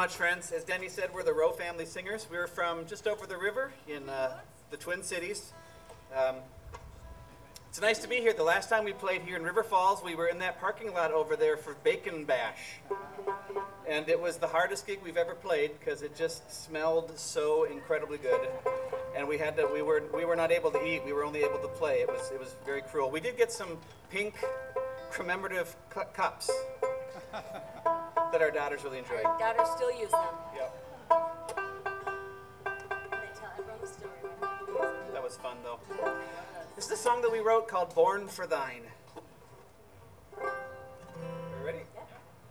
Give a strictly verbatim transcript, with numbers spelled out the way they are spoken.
much, friends. As Denny said, we're the Rowe Family Singers. We're from just over the river in uh, the Twin Cities. Um, it's nice to be here. The last time we played here in River Falls, we were in that parking lot over there for Bacon Bash. And it was the hardest gig we've ever played because it just smelled so incredibly good. And we had to, we were, we were not able to eat. We were only able to play. It was, it was very cruel. We did get some pink commemorative cu- cups that our daughters really enjoyed. Our daughters still use them. Yep. They tell everyone the story. That was fun, though. This is a song that we wrote called Born for Thine.